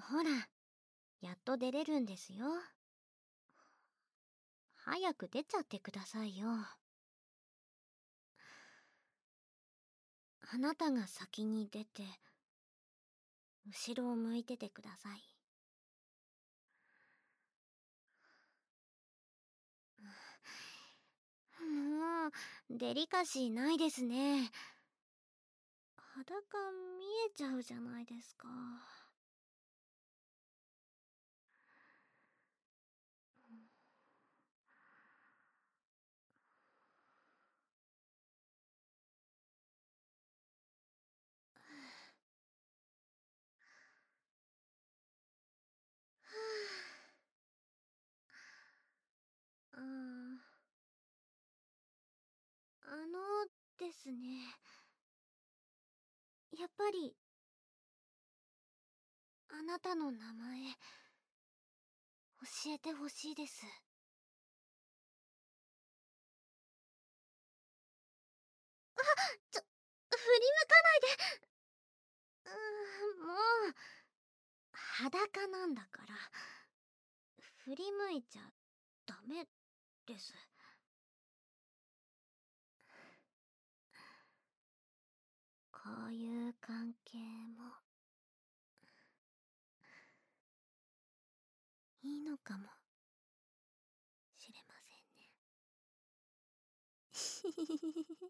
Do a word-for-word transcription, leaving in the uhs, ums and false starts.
ほら、やっと出れるんですよ。早く出ちゃってくださいよ。あなたが先に出て、後ろを向いててください。もう、デリカシーないですね。裸見えちゃうじゃないですか。あーあのですね、やっぱりあなたの名前教えてほしいです。ちょ、振り向かないで。うーん、もう裸なんだから振り向いちゃダメです。こういう関係もいいのかもしれませんね。